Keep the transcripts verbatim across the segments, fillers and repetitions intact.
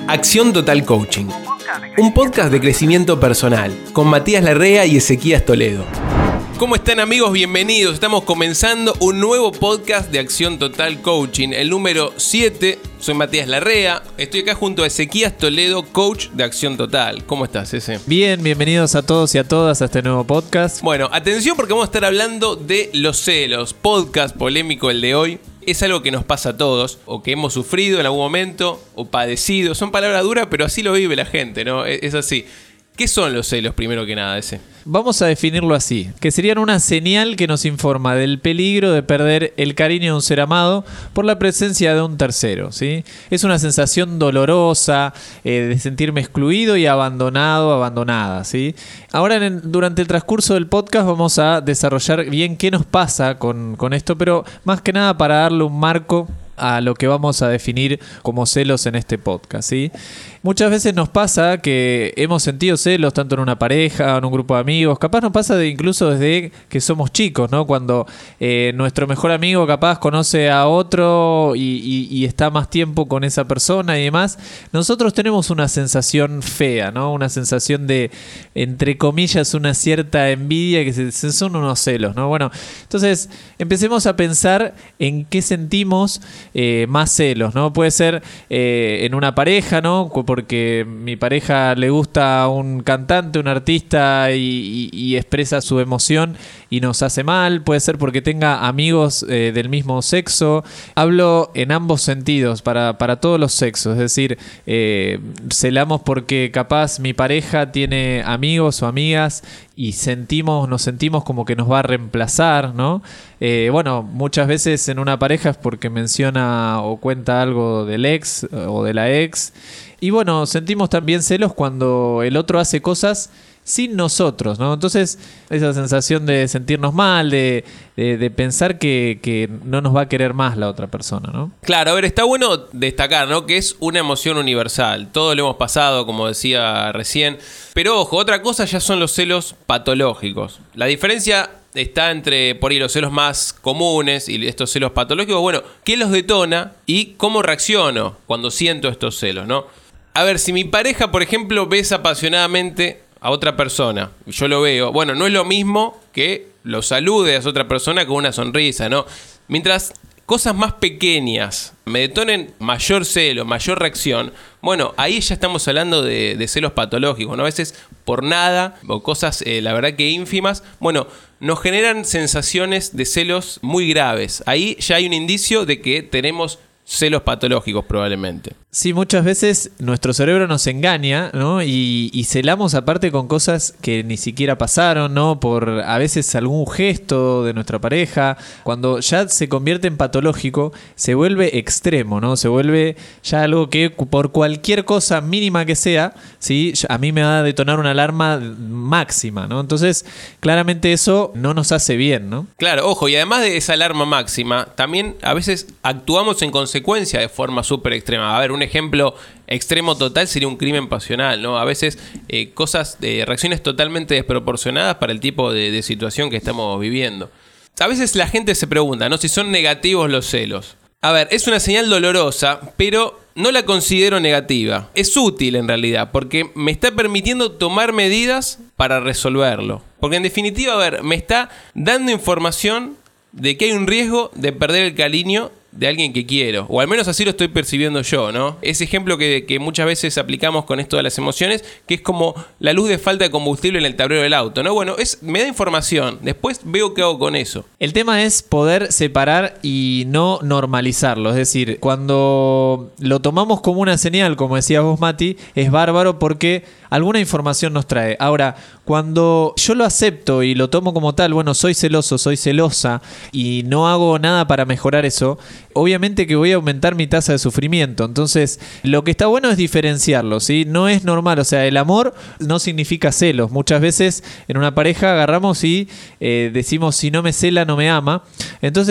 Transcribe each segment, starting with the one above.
Acción Total Coaching, un podcast de crecimiento personal con Matías Larrea y Ezequías Toledo. ¿Cómo están, amigos? Bienvenidos. Estamos comenzando un nuevo podcast de Acción Total Coaching, el número siete. Soy Matías Larrea, estoy acá junto a Ezequías Toledo, coach de Acción Total. ¿Cómo estás, Eze? Bien, bienvenidos a todos y a todas a este nuevo podcast. Bueno, atención porque vamos a estar hablando de los celos. Podcast polémico el de hoy. Es algo que nos pasa a todos, o que hemos sufrido en algún momento, o padecido. Son palabras duras, pero así lo vive la gente, ¿no? Es así. ¿Qué son los celos, primero que nada, ese? Vamos a definirlo así, que serían una señal que nos informa del peligro de perder el cariño de un ser amado por la presencia de un tercero, ¿sí? Es una sensación dolorosa eh, de sentirme excluido y abandonado, abandonada, ¿sí? Ahora, en el, durante el transcurso del podcast vamos a desarrollar bien qué nos pasa con, con esto, pero más que nada para darle un marco a lo que vamos a definir como celos en este podcast, ¿sí? Muchas veces nos pasa que hemos sentido celos tanto en una pareja o en un grupo de amigos. Capaz nos pasa de, incluso desde que somos chicos, ¿no? Cuando eh, nuestro mejor amigo capaz conoce a otro y, y, y está más tiempo con esa persona y demás. Nosotros tenemos una sensación fea, ¿no? Una sensación de, entre comillas, una cierta envidia, que se, se son unos celos, ¿no? Bueno, entonces empecemos a pensar en qué sentimos eh, más celos, ¿no? Puede ser eh, en una pareja, ¿no? Porque mi pareja le gusta un cantante, un artista y, y, y expresa su emoción y nos hace mal. Puede ser porque tenga amigos eh, del mismo sexo. Hablo en ambos sentidos, para, para todos los sexos. Es decir, eh, celamos porque capaz mi pareja tiene amigos o amigas y sentimos, nos sentimos como que nos va a reemplazar, ¿no? Eh, bueno, muchas veces en una pareja es porque menciona o cuenta algo del ex o de la ex. Y bueno, sentimos también celos cuando el otro hace cosas sin nosotros, ¿no? Entonces, esa sensación de sentirnos mal, de, de, de pensar que, que no nos va a querer más la otra persona, ¿no? Claro, a ver, está bueno destacar, ¿no? Que es una emoción universal. Todos lo hemos pasado, como decía recién. Pero ojo, otra cosa ya son los celos patológicos. La diferencia está entre, por ahí, los celos más comunes y estos celos patológicos. Bueno, ¿qué los detona y cómo reacciono cuando siento estos celos, ¿no? A ver, si mi pareja, por ejemplo, besa apasionadamente a otra persona, y yo lo veo, bueno, no es lo mismo que lo salude a esa otra persona con una sonrisa, ¿no? Mientras cosas más pequeñas me detonen mayor celo, mayor reacción, bueno, ahí ya estamos hablando de, de celos patológicos, ¿no? A veces por nada, o cosas, eh, la verdad que ínfimas, bueno, nos generan sensaciones de celos muy graves. Ahí ya hay un indicio de que tenemos celos patológicos probablemente. Sí, muchas veces nuestro cerebro nos engaña, ¿no? Y, y celamos aparte con cosas que ni siquiera pasaron, ¿no? Por a veces algún gesto de nuestra pareja. Cuando ya se convierte en patológico, se vuelve extremo, ¿no? Se vuelve ya algo que por cualquier cosa mínima que sea, ¿sí? A mí me va a detonar una alarma máxima, ¿no? Entonces, claramente eso no nos hace bien, ¿no? Claro, ojo, y además de esa alarma máxima, también a veces actuamos en consecuencia de forma súper extrema. A ver, un ejemplo extremo total sería un crimen pasional, ¿no? A veces eh, cosas, eh, reacciones totalmente desproporcionadas para el tipo de, de situación que estamos viviendo. A veces la gente se pregunta, ¿no? Si son negativos los celos. A ver, es una señal dolorosa, pero no la considero negativa. Es útil en realidad, porque me está permitiendo tomar medidas para resolverlo. Porque en definitiva, a ver, me está dando información de que hay un riesgo de perder el cariño de alguien que quiero, o al menos así lo estoy percibiendo yo, ¿no? Ese ejemplo que, que muchas veces aplicamos con esto de las emociones, que es como la luz de falta de combustible en el tablero del auto, ¿no? Bueno, es, me da información, después veo qué hago con eso. El tema es poder separar y no normalizarlo, es decir, cuando lo tomamos como una señal, como decías vos, Mati, es bárbaro porque alguna información nos trae. Ahora, cuando yo lo acepto y lo tomo como tal, bueno, soy celoso, soy celosa y no hago nada para mejorar eso, obviamente que voy a aumentar mi tasa de sufrimiento. Entonces, lo que está bueno es diferenciarlo, ¿sí? No es normal, o sea, el amor no significa celos. Muchas veces en una pareja agarramos y eh, decimos, si no me cela, no me ama. Entonces,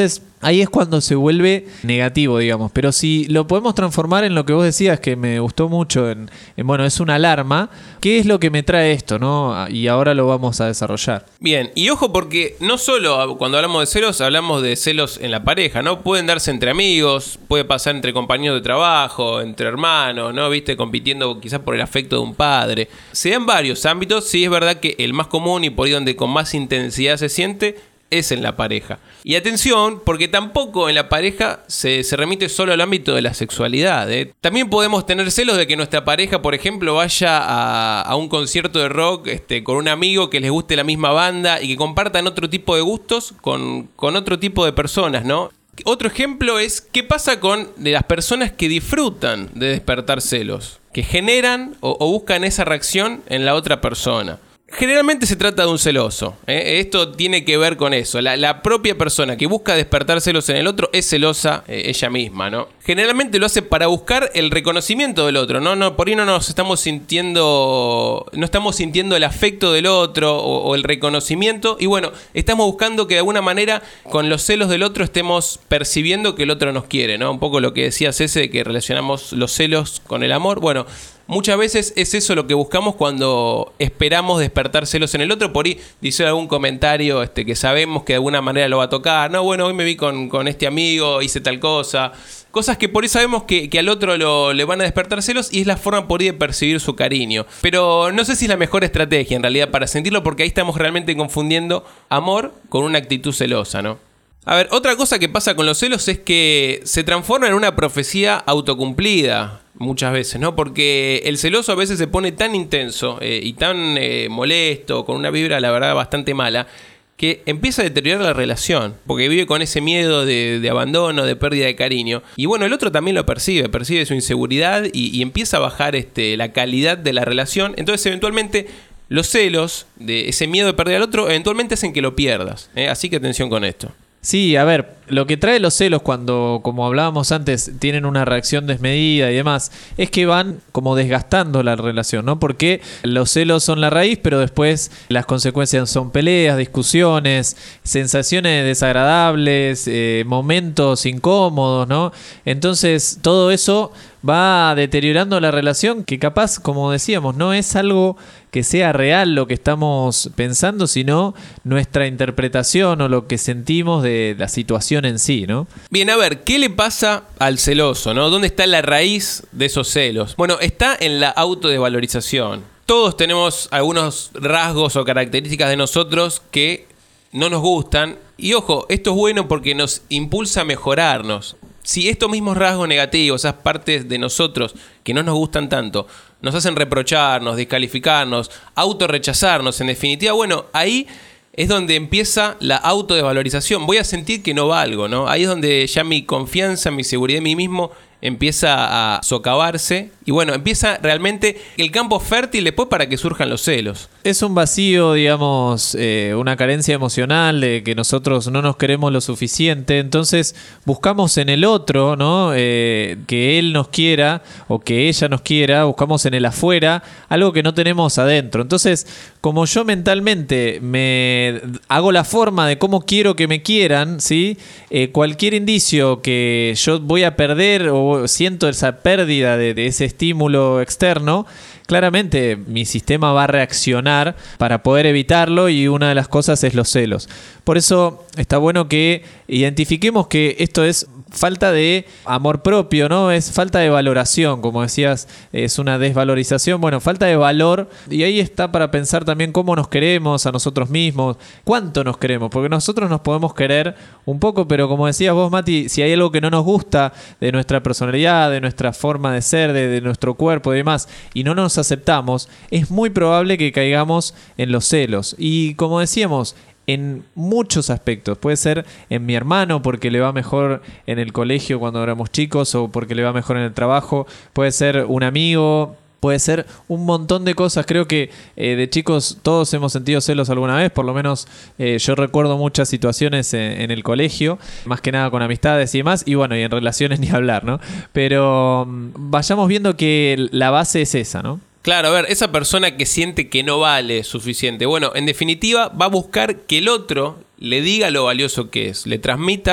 ahí es cuando se vuelve negativo, digamos. Pero si lo podemos transformar en lo que vos decías, que me gustó mucho, en, en bueno, es una alarma, ¿qué es lo que me trae esto, no? Y ahora lo vamos a desarrollar. Bien, y ojo porque no solo cuando hablamos de celos, hablamos de celos en la pareja, ¿no? Pueden darse entre amigos, puede pasar entre compañeros de trabajo, entre hermanos, ¿no? Viste, compitiendo quizás por el afecto de un padre. Se da en varios ámbitos, sí es verdad que el más común y por ahí donde con más intensidad se siente es en la pareja. Y atención, porque tampoco en la pareja se, se remite solo al ámbito de la sexualidad, ¿eh? También podemos tener celos de que nuestra pareja, por ejemplo, vaya a, a un concierto de rock este, con un amigo que les guste la misma banda y que compartan otro tipo de gustos con, con otro tipo de personas, ¿no? Otro ejemplo es qué pasa con de las personas que disfrutan de despertar celos, que generan o, o buscan esa reacción en la otra persona. Generalmente se trata de un celoso, ¿eh? Esto tiene que ver con eso. La, la propia persona que busca despertar celos en el otro es celosa eh, ella misma, ¿no? Generalmente lo hace para buscar el reconocimiento del otro, ¿no? No, por ahí no nos estamos sintiendo, no estamos sintiendo el afecto del otro o, o el reconocimiento. Y bueno, estamos buscando que de alguna manera con los celos del otro estemos percibiendo que el otro nos quiere, ¿no? Un poco lo que decías ese de que relacionamos los celos con el amor. Bueno, muchas veces es eso lo que buscamos cuando esperamos despertar celos en el otro. Por ahí dice algún comentario este, que sabemos que de alguna manera lo va a tocar. No, bueno, hoy me vi con, con este amigo, hice tal cosa. Cosas que por ahí sabemos que, que al otro lo, le van a despertar celos y es la forma por ahí de percibir su cariño. Pero no sé si es la mejor estrategia en realidad para sentirlo, porque ahí estamos realmente confundiendo amor con una actitud celosa, ¿no? A ver, otra cosa que pasa con los celos es que se transforma en una profecía autocumplida muchas veces, ¿no? Porque el celoso a veces se pone tan intenso eh, y tan eh, molesto, con una vibra, la verdad, bastante mala, que empieza a deteriorar la relación, porque vive con ese miedo de, de abandono, de pérdida de cariño. Y bueno, el otro también lo percibe, percibe su inseguridad y, y empieza a bajar este, la calidad de la relación. Entonces, eventualmente, los celos, de ese miedo de perder al otro, eventualmente hacen que lo pierdas, ¿eh? Así que atención con esto. Sí, a ver, lo que trae los celos cuando, como hablábamos antes, tienen una reacción desmedida y demás, es que van como desgastando la relación, ¿no? Porque los celos son la raíz, pero después las consecuencias son peleas, discusiones, sensaciones desagradables, eh, momentos incómodos, ¿no? Entonces, todo eso va deteriorando la relación, que capaz, como decíamos, no es algo que sea real lo que estamos pensando, sino nuestra interpretación o lo que sentimos de la situación en sí, ¿no? Bien, a ver, ¿qué le pasa al celoso, ¿no? ¿Dónde está la raíz de esos celos? Bueno, está en la autodesvalorización. Todos tenemos algunos rasgos o características de nosotros que no nos gustan. Y ojo, esto es bueno porque nos impulsa a mejorarnos. Si estos mismos rasgos negativos, esas partes de nosotros que no nos gustan tanto, nos hacen reprocharnos, descalificarnos, autorrechazarnos, en definitiva, bueno, ahí es donde empieza la autodesvalorización. Voy a sentir que no valgo, ¿no? Ahí es donde ya mi confianza, mi seguridad en mí mismo empieza a socavarse y bueno, empieza realmente el campo fértil después para que surjan los celos. Es un vacío, digamos, eh, una carencia emocional de que nosotros no nos queremos lo suficiente, entonces buscamos en el otro, ¿no? Eh, que él nos quiera o que ella nos quiera, buscamos en el afuera algo que no tenemos adentro. Entonces, como yo mentalmente me hago la forma de cómo quiero que me quieran, ¿sí? Eh, cualquier indicio que yo voy a perder o siento esa pérdida de, de ese estímulo externo, claramente mi sistema va a reaccionar para poder evitarlo y una de las cosas es los celos. Por eso está bueno que identifiquemos que esto es falta de amor propio, ¿no? Es falta de valoración, como decías, es una desvalorización. Bueno, falta de valor, y ahí está para pensar también cómo nos queremos a nosotros mismos, cuánto nos queremos, porque nosotros nos podemos querer un poco, pero como decías vos, Mati, si hay algo que no nos gusta de nuestra personalidad, de nuestra forma de ser, de, de nuestro cuerpo y demás, y no nos aceptamos, es muy probable que caigamos en los celos. Y como decíamos, en muchos aspectos. Puede ser en mi hermano porque le va mejor en el colegio cuando éramos chicos o porque le va mejor en el trabajo. Puede ser un amigo, puede ser un montón de cosas. Creo que eh, de chicos todos hemos sentido celos alguna vez. Por lo menos eh, yo recuerdo muchas situaciones en, en el colegio, más que nada con amistades y demás. Y bueno, y en relaciones ni hablar, ¿no? Pero um, vayamos viendo que la base es esa, ¿no? Claro, a ver, esa persona que siente que no vale suficiente, bueno, en definitiva va a buscar que el otro le diga lo valioso que es, le transmita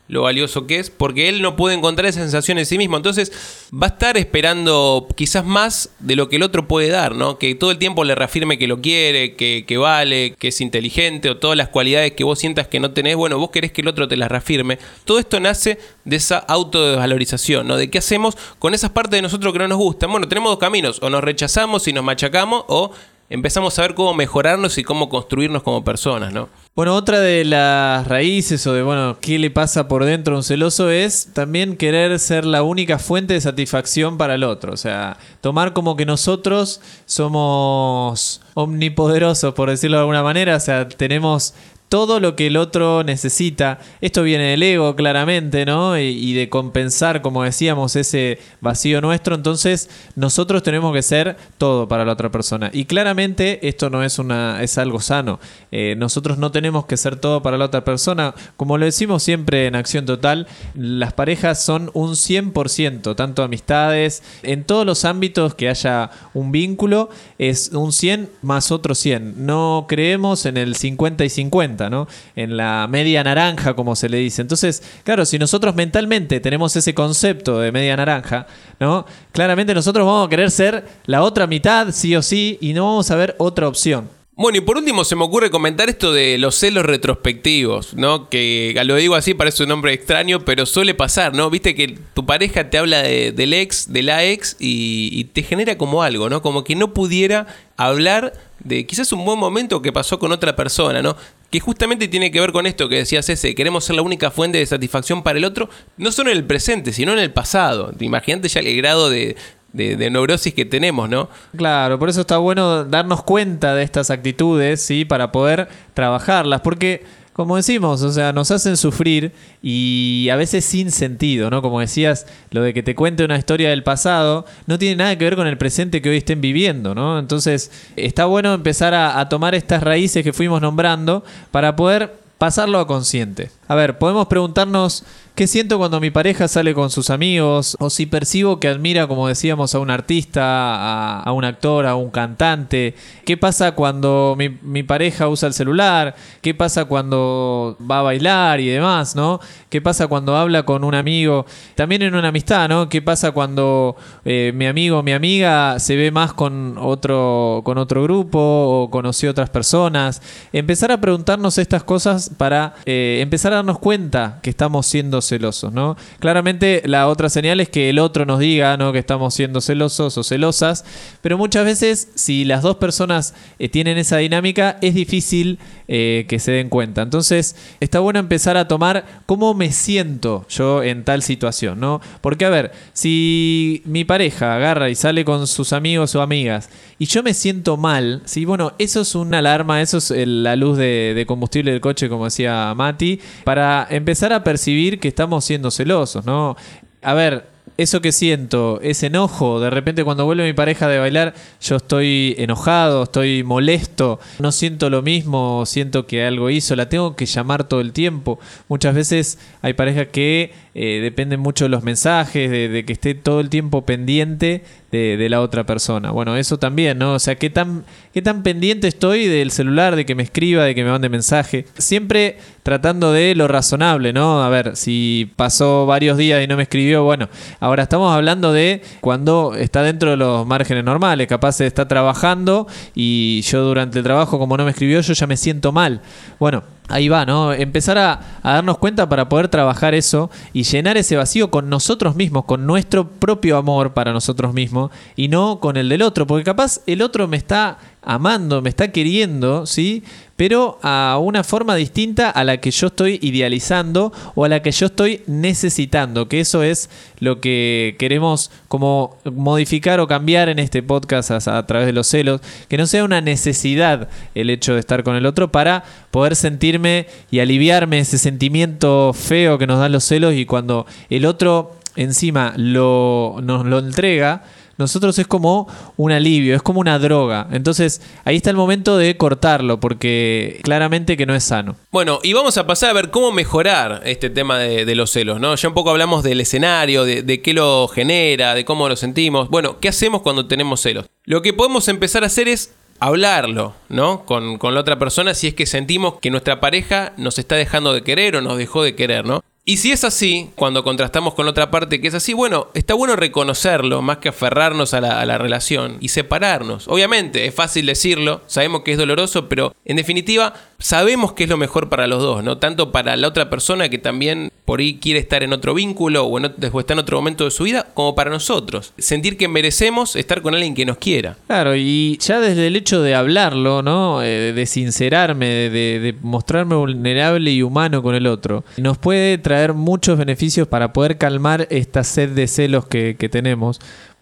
lo valioso que es, porque él no puede encontrar esa sensación en sí mismo. Entonces va a estar esperando quizás más de lo que el otro puede dar, ¿no? Que todo el tiempo le reafirme que lo quiere, que, que vale, que es inteligente, o todas las cualidades que vos sientas que no tenés, bueno, vos querés que el otro te las reafirme. Todo esto nace de esa autodesvalorización, ¿no? De qué hacemos con esas partes de nosotros que no nos gustan. Bueno, tenemos dos caminos: o nos rechazamos y nos machacamos, o empezamos a ver cómo mejorarnos y cómo construirnos como personas, ¿no? Bueno, otra de las raíces o de, bueno, qué le pasa por dentro a un celoso es también querer ser la única fuente de satisfacción para el otro. O sea, tomar como que nosotros somos omnipoderosos, por decirlo de alguna manera. O sea, tenemos todo lo que el otro necesita. Esto viene del ego, claramente, ¿no? Y, y de compensar, como decíamos, ese vacío nuestro. Entonces, nosotros tenemos que ser todo para la otra persona. Y claramente esto no es una es algo sano. Eh, nosotros no tenemos que ser todo para la otra persona. Como lo decimos siempre en Acción Total, las parejas son un cien por ciento, tanto amistades, en todos los ámbitos que haya un vínculo, es un cien más otro cien. No creemos en el cincuenta y cincuenta, ¿no? En la media naranja, como se le dice. Entonces, claro, si nosotros mentalmente tenemos ese concepto de media naranja, ¿no? Claramente nosotros vamos a querer ser la otra mitad, sí o sí, y no vamos a ver otra opción. Bueno, y por último se me ocurre comentar esto de los celos retrospectivos, ¿no? Que lo digo así, parece un nombre extraño, pero suele pasar, ¿no? Viste que tu pareja te habla de, del ex, de la ex, y, y te genera como algo, ¿no? Como que no pudiera hablar de quizás un buen momento que pasó con otra persona, ¿no? Que justamente tiene que ver con esto que decías, ese, queremos ser la única fuente de satisfacción para el otro, no solo en el presente, sino en el pasado. Imagínate ya el grado de... De, de neurosis que tenemos, ¿no? Claro, por eso está bueno darnos cuenta de estas actitudes, ¿sí? Para poder trabajarlas, porque, como decimos, o sea, nos hacen sufrir y a veces sin sentido, ¿no? Como decías, lo de que te cuente una historia del pasado no tiene nada que ver con el presente que hoy estén viviendo, ¿no? Entonces, está bueno empezar a, a tomar estas raíces que fuimos nombrando para poder pasarlo a consciente. A ver, podemos preguntarnos qué siento cuando mi pareja sale con sus amigos, o si percibo que admira, como decíamos, a un artista, a, a un actor, a un cantante. ¿Qué pasa cuando mi, mi pareja usa el celular? ¿Qué pasa cuando va a bailar y demás, ¿no? ¿Qué pasa cuando habla con un amigo? También en una amistad, ¿no? ¿Qué pasa cuando eh, mi amigo o mi amiga se ve más con otro, con otro grupo o conoció otras personas? Empezar a preguntarnos estas cosas para eh, empezar a darnos cuenta que estamos siendo celosos, ¿no? Claramente la otra señal es que el otro nos diga, ¿no? Que estamos siendo celosos o celosas, pero muchas veces si las dos personas eh, tienen esa dinámica es difícil eh, que se den cuenta. Entonces está bueno empezar a tomar cómo me siento yo en tal situación, ¿no? Porque a ver, si mi pareja agarra y sale con sus amigos o amigas y yo me siento mal, ¿sí? Bueno, eso es una alarma, eso es el, la luz de, de combustible del coche, como decía Mati, para empezar a percibir que estamos siendo celosos, ¿no? A ver, eso que siento, ese enojo, de repente cuando vuelve mi pareja de bailar, yo estoy enojado, estoy molesto, no siento lo mismo, siento que algo hizo, la tengo que llamar todo el tiempo. Muchas veces hay parejas que eh, dependen mucho de los mensajes, de, de que esté todo el tiempo pendiente de, de la otra persona. Bueno, eso también, ¿no? O sea, ¿qué tan, qué tan pendiente estoy del celular, de que me escriba, de que me mande mensaje? Siempre tratando de lo razonable, ¿no? A ver, si pasó varios días y no me escribió, bueno, ahora estamos hablando de cuando está dentro de los márgenes normales, capaz de estar trabajando y yo durante el trabajo, como no me escribió, yo ya me siento mal. Bueno, ahí va, ¿no? Empezar a, a darnos cuenta para poder trabajar eso y llenar ese vacío con nosotros mismos, con nuestro propio amor para nosotros mismos y no con el del otro, porque capaz el otro me está amando, me está queriendo, ¿sí? Pero a una forma distinta a la que yo estoy idealizando o a la que yo estoy necesitando, que eso es lo que queremos como modificar o cambiar en este podcast a, a través de los celos, que no sea una necesidad el hecho de estar con el otro para poder sentirme y aliviarme ese sentimiento feo que nos dan los celos, y cuando el otro encima lo, nos lo entrega, nosotros es como un alivio, es como una droga. Entonces ahí está el momento de cortarlo, porque claramente que no es sano. Bueno, y vamos a pasar a ver cómo mejorar este tema de, de los celos, ¿no? Ya un poco hablamos del escenario, de, de qué lo genera, de cómo lo sentimos. Bueno, ¿qué hacemos cuando tenemos celos? Lo que podemos empezar a hacer es hablarlo, ¿no? Con, con la otra persona, si es que sentimos que nuestra pareja nos está dejando de querer o nos dejó de querer, ¿no? Y si es así, cuando contrastamos con otra parte que es así, bueno, está bueno reconocerlo más que aferrarnos a la, a la relación y separarnos. Obviamente, es fácil decirlo, sabemos que es doloroso, pero en definitiva sabemos que es lo mejor para los dos, ¿no? Tanto para la otra persona que también por ahí quiere estar en otro vínculo o, en, o está en otro momento de su vida, como para nosotros. Sentir que merecemos estar con alguien que nos quiera. Claro, y ya desde el hecho de hablarlo, ¿no? Eh, de sincerarme, de, de mostrarme vulnerable y humano con el otro, nos puede traer traer muchos beneficios para poder calmar esta sed de celos que, que tenemos,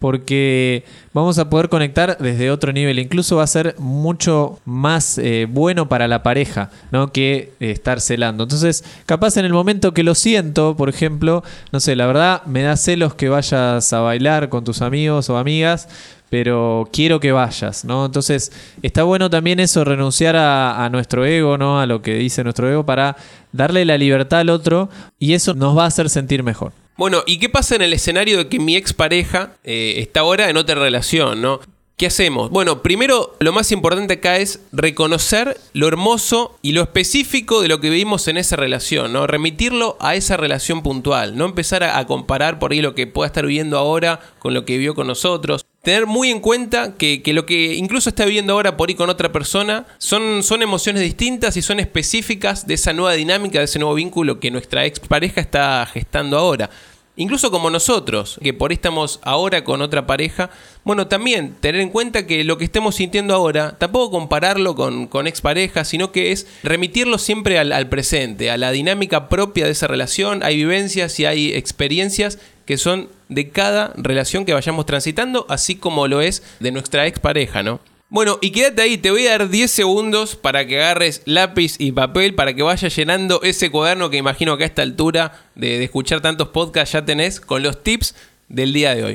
porque vamos a poder conectar desde otro nivel. Incluso va a ser mucho más eh, bueno para la pareja, ¿no? que eh, estar celando. Entonces, capaz en el momento que lo siento, por ejemplo, no sé, la verdad me da celos que vayas a bailar con tus amigos o amigas, pero quiero que vayas, ¿no? Entonces, está bueno también eso, renunciar a, a nuestro ego, ¿no? A lo que dice nuestro ego, para darle la libertad al otro, y eso nos va a hacer sentir mejor. Bueno, ¿y qué pasa en el escenario de que mi expareja eh, está ahora en otra relación, ¿no? ¿Qué hacemos? Bueno, primero, lo más importante acá es reconocer lo hermoso y lo específico de lo que vivimos en esa relación, ¿no? Remitirlo a esa relación puntual, no empezar a, a comparar por ahí lo que pueda estar viviendo ahora con lo que vivió con nosotros. Tener muy en cuenta que, que lo que incluso está viviendo ahora por ahí con otra persona son, son emociones distintas y son específicas de esa nueva dinámica, de ese nuevo vínculo que nuestra expareja está gestando ahora. Incluso como nosotros, que por ahí estamos ahora con otra pareja, bueno, también tener en cuenta que lo que estemos sintiendo ahora, tampoco compararlo con, con exparejas, sino que es remitirlo siempre al, al presente, a la dinámica propia de esa relación. Hay vivencias y hay experiencias que son de cada relación que vayamos transitando, así como lo es de nuestra expareja, ¿no? Bueno, y quédate ahí, te voy a dar diez segundos para que agarres lápiz y papel, para que vayas llenando ese cuaderno que imagino que a esta altura de, de escuchar tantos podcasts ya tenés, con los tips del día de hoy.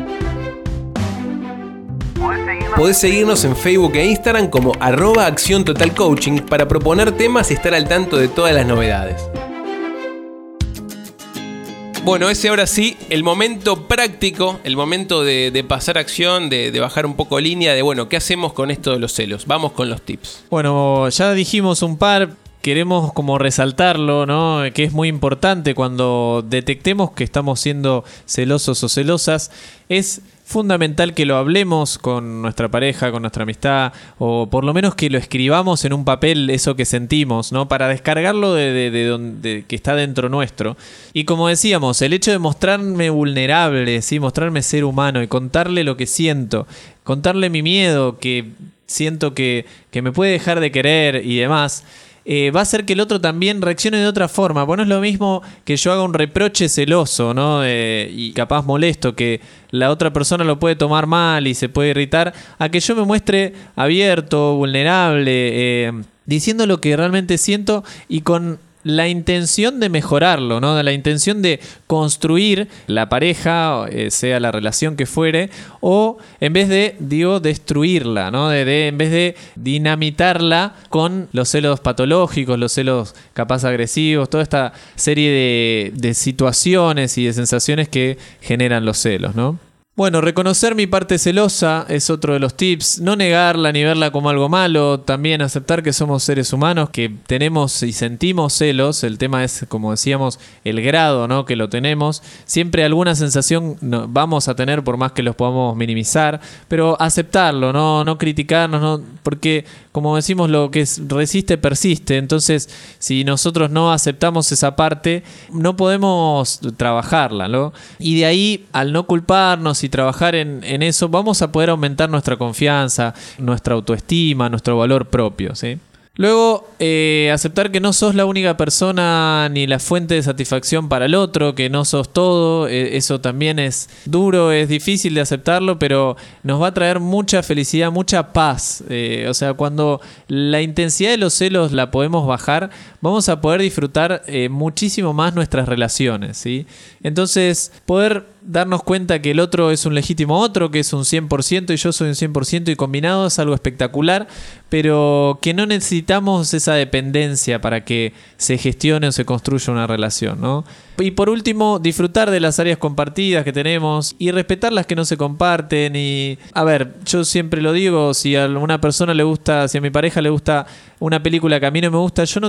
Podés seguirnos en Facebook e Instagram como arroba Acción Total Coaching para proponer temas y estar al tanto de todas las novedades. Bueno, ese ahora sí, el momento práctico, el momento de, de pasar acción, de, de bajar un poco línea, de bueno, ¿qué hacemos con esto de los celos? Vamos con los tips. Bueno, ya dijimos un par, queremos como resaltarlo, ¿no? Que es muy importante cuando detectemos que estamos siendo celosos o celosas. Es fundamental que lo hablemos con nuestra pareja, con nuestra amistad, o por lo menos que lo escribamos en un papel, eso que sentimos, ¿no? Para descargarlo de, de, de donde que está dentro nuestro. Y como decíamos, el hecho de mostrarme vulnerable, ¿sí? Mostrarme ser humano y contarle lo que siento, contarle mi miedo, que siento que, que me puede dejar de querer y demás, Eh, va a hacer que el otro también reaccione de otra forma. Pues no es lo mismo que yo haga un reproche celoso, ¿no? Eh, y capaz molesto, que la otra persona lo puede tomar mal y se puede irritar, a que yo me muestre abierto, vulnerable, eh, diciendo lo que realmente siento y con la intención de mejorarlo, ¿no? La intención de construir la pareja, eh, sea la relación que fuere, o en vez de, digo, destruirla, ¿no? De, de, en vez de dinamitarla con los celos patológicos, los celos capaz agresivos, toda esta serie de, de situaciones y de sensaciones que generan los celos, ¿no? Bueno, reconocer mi parte celosa es otro de los tips. No negarla ni verla como algo malo. También aceptar que somos seres humanos, que tenemos y sentimos celos. El tema es, como decíamos, el grado, ¿no? que lo tenemos. Siempre alguna sensación no, vamos a tener, por más que los podamos minimizar. Pero aceptarlo, no, no criticarnos, no, porque, como decimos, lo que resiste, persiste. Entonces, si nosotros no aceptamos esa parte, no podemos trabajarla, ¿no? Y de ahí, al no culparnos y trabajar en, en eso, vamos a poder aumentar nuestra confianza, nuestra autoestima, nuestro valor propio, ¿sí? Luego, eh, aceptar que no sos la única persona ni la fuente de satisfacción para el otro, que no sos todo. Eh, eso también es duro, es difícil de aceptarlo, pero nos va a traer mucha felicidad, mucha paz. Eh, o sea, cuando la intensidad de los celos la podemos bajar, vamos a poder disfrutar eh, muchísimo más nuestras relaciones, ¿sí? Entonces, poder darnos cuenta que el otro es un legítimo otro, que es un cien por ciento y yo soy un cien por ciento y combinado es algo espectacular, pero que no necesitamos esa dependencia para que se gestione o se construya una relación, ¿no? Y por último, disfrutar de las áreas compartidas que tenemos y respetar las que no se comparten. Y a ver, yo siempre lo digo, si a una persona le gusta, si a mi pareja le gusta una película que a mí no me gusta, yo no tengo por qué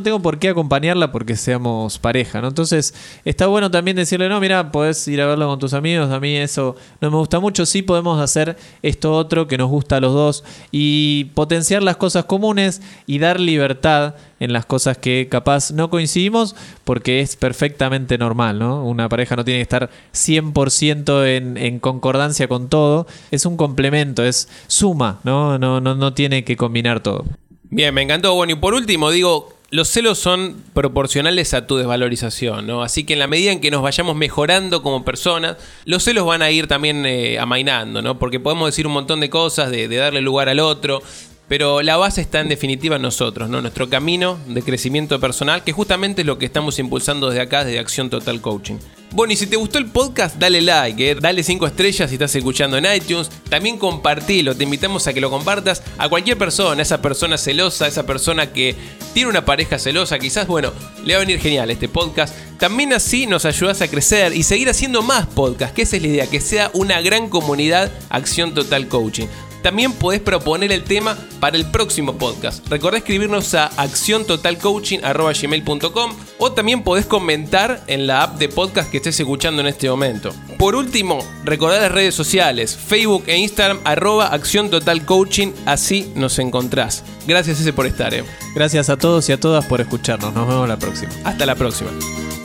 que acompañarla porque seamos pareja, ¿no? Entonces, está bueno también decirle, no, mira, podés ir a verlo con tus amigos, a mí eso no me gusta mucho, sí podemos hacer esto otro que nos gusta a los dos y potenciar las cosas comunes y dar libertad en las cosas que capaz no coincidimos, porque es perfectamente normal, ¿no? Una pareja no tiene que estar cien por ciento en, en concordancia con todo, es un complemento, es suma, ¿no? No, no, no tiene que combinar todo. Bien, me encantó. Bueno, y por último, digo, los celos son proporcionales a tu desvalorización, ¿no? Así que en la medida en que nos vayamos mejorando como personas, los celos van a ir también eh, amainando, ¿no? Porque podemos decir un montón de cosas, de, de darle lugar al otro, pero la base está en definitiva en nosotros, ¿no? Nuestro camino de crecimiento personal, que justamente es lo que estamos impulsando desde acá, desde Acción Total Coaching. Bueno, y si te gustó el podcast, dale like, eh, dale cinco estrellas si estás escuchando en iTunes, también compartilo, te invitamos a que lo compartas a cualquier persona, esa persona celosa, esa persona que tiene una pareja celosa, quizás, bueno, le va a venir genial este podcast. También así nos ayudas a crecer y seguir haciendo más podcasts, que esa es la idea, que sea una gran comunidad Acción Total Coaching. También podés proponer el tema para el próximo podcast. Recordá escribirnos a acción total coaching arroba gmail punto com o también podés comentar en la app de podcast que estés escuchando en este momento. Por último, recordá las redes sociales, Facebook e Instagram, arroba Acción Total Coaching, así nos encontrás. Gracias ese por estar. Eh. Gracias a todos y a todas por escucharnos. Nos vemos la próxima. Hasta la próxima.